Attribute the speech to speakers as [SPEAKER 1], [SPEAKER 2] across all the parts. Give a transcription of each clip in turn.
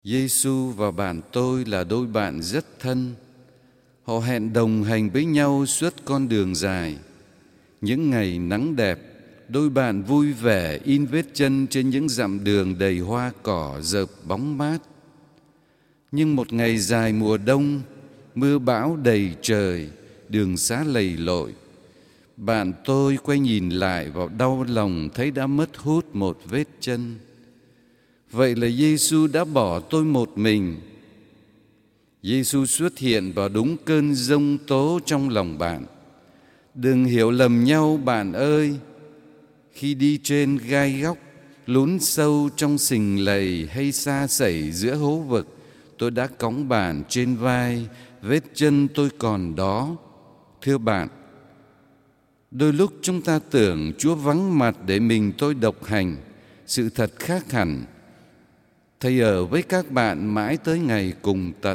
[SPEAKER 1] Giêsu và bạn tôi là đôi bạn rất thân. Họ hẹn đồng hành với nhau suốt con đường dài. Những ngày nắng đẹp, đôi bạn vui vẻ in vết chân trên những dặm đường đầy hoa cỏ rợp bóng mát. Nhưng một ngày dài mùa đông, mưa bão đầy trời, đường xá lầy lội, bạn tôi quay nhìn lại và đau lòng thấy đã mất hút một vết chân. Vậy là Giêsu đã bỏ tôi một mình. Giêsu xuất hiện vào đúng cơn giông tố trong lòng bạn. Đừng hiểu lầm nhau bạn ơi. Khi đi trên gai góc, lún sâu trong sình lầy hay sa sẩy giữa hố vực, tôi đã cõng bạn trên vai, vết chân tôi còn đó. Thưa bạn, đôi lúc chúng ta tưởng Chúa vắng mặt để mình tôi độc hành. Sự thật khác hẳn. Thầy ở với các bạn mãi tới ngày cùng tận.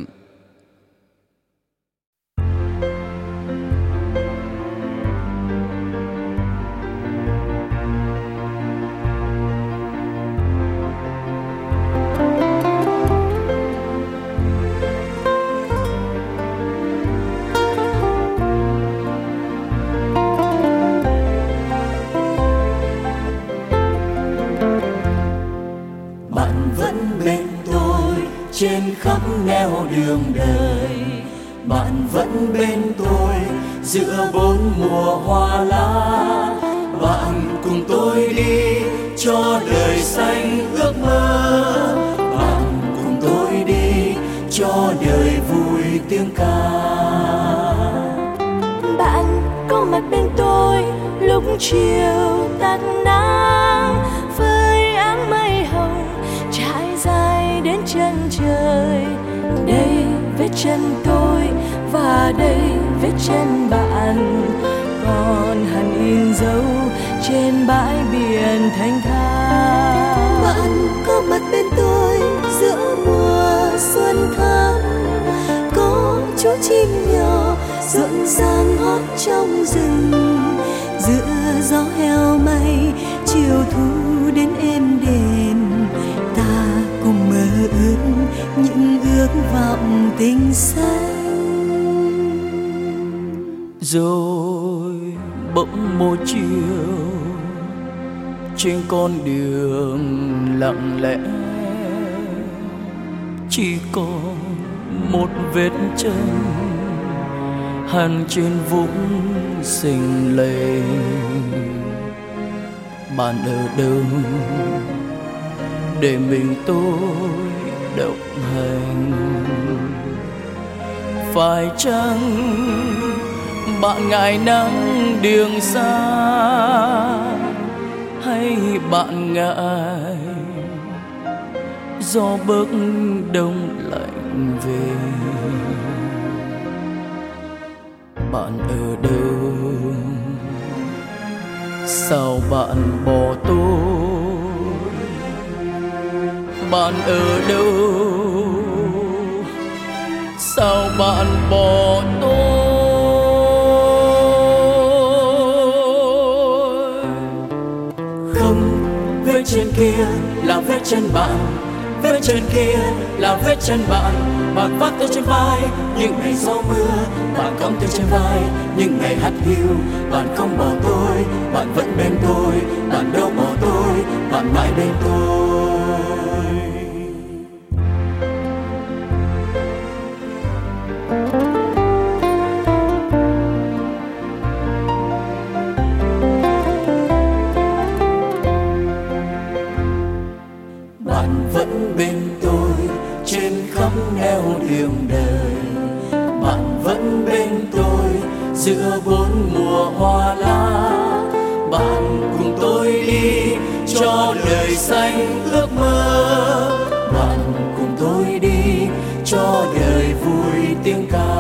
[SPEAKER 2] Trên khắp nẻo đường đời, bạn vẫn bên tôi giữa bốn mùa hoa lá. Bạn cùng tôi đi cho đời xanh ước mơ, bạn cùng tôi đi cho đời vui tiếng ca.
[SPEAKER 3] Bạn có mặt bên tôi lúc chiều tắt nắng, với áng mây hồng trải dài đến chân trời. Đây vết chân tôi và đây vết chân bạn, còn hằn in dấu trên bãi biển thanh thang.
[SPEAKER 4] Bạn có mặt bên tôi giữa mùa xuân thắm, có chú chim nhỏ rộn ràng hót trong rừng, giữa gió heo may chiều thu đến êm đềm. Ta cùng mơ ước những ước vọng tình xanh.
[SPEAKER 2] Rồi bỗng một chiều trên con đường lặng lẽ, chỉ còn một vết chân hằn trên vũng sình lầy. Bạn ở đâu để mình tôi độc hành? Phải chăng bạn ngại nắng đường xa, hay bạn ngại gió bấc đông lạnh về? Bạn ở đâu? Sao bạn bỏ tôi? Bạn ở đâu? Sao bạn bỏ tôi? Không, vết chân kia là vết chân bạn, vết chân kia là vết chân bạn. Bạn vác tôi trên vai những ngày gió mưa, bạn cõng tôi trên vai những ngày hắt hiu. Bạn không bỏ tôi, bạn vẫn bên tôi, bạn đâu bỏ tôi, bạn mãi bên tôi. Bạn vẫn bên tôi trên khắp nẻo đường đời, bạn vẫn bên tôi giữa bốn mùa hoa lá. Bạn cùng tôi đi cho đời xanh ước mơ, bạn cùng tôi đi cho đời vui tiếng ca.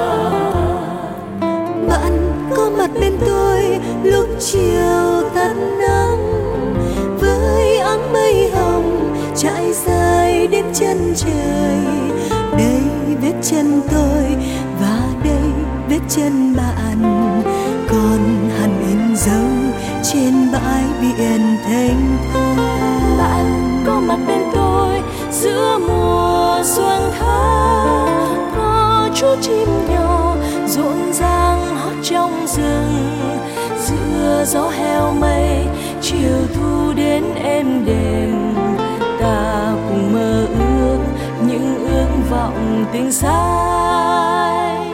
[SPEAKER 4] Bạn có mặt bên tôi lúc chiều tắt nắng, với áng mây hồng trải dài đến chân trời. Đây vết chân tôi và đây vết chân bạn, còn hằn in dấu trên bãi biển thanh thang.
[SPEAKER 3] Bạn có mặt bên tôi giữa mùa mùa xuân tháng, có chú chim nhỏ rộn ràng hót trong rừng. Giữa gió heo mây chiều thu đến êm đềm, ta cùng mơ ước những ước vọng tình xanh.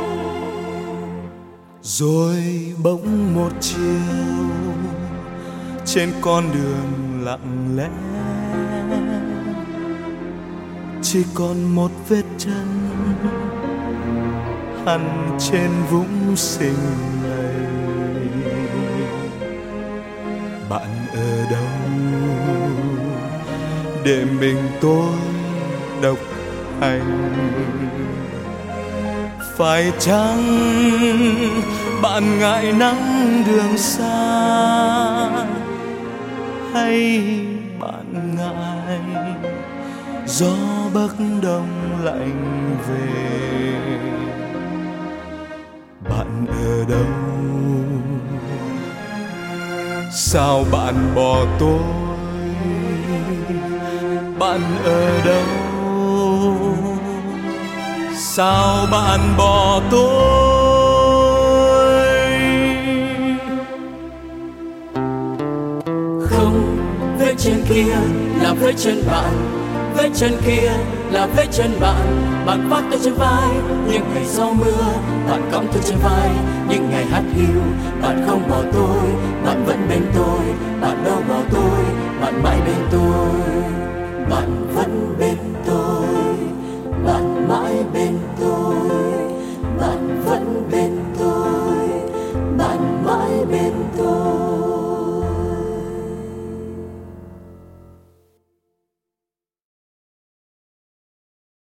[SPEAKER 2] Rồi bỗng một chiều trên con đường lặng lẽ, chỉ còn một vết chân hằn trên vũng sinh này. Bạn ở đâu để mình tôi độc hành? Phải chăng bạn ngại nắng đường xa, hay bạn ngại gió bắc đông lạnh về? Bạn ở đâu? Sao bạn bỏ tôi? Bạn ở đâu? Sao bạn bỏ tôi?
[SPEAKER 3] Không, vết chân kia là vết chân bạn, vết chân kia là vết chân bạn. Bạn vác tôi trên vai những ngày sau mưa, bạn cõng tôi trên vai những ngày hát hiu. Bạn không bỏ tôi, bạn vẫn bên tôi. Bạn đâu bỏ tôi, bạn mãi bên tôi. Bạn vẫn bên tôi.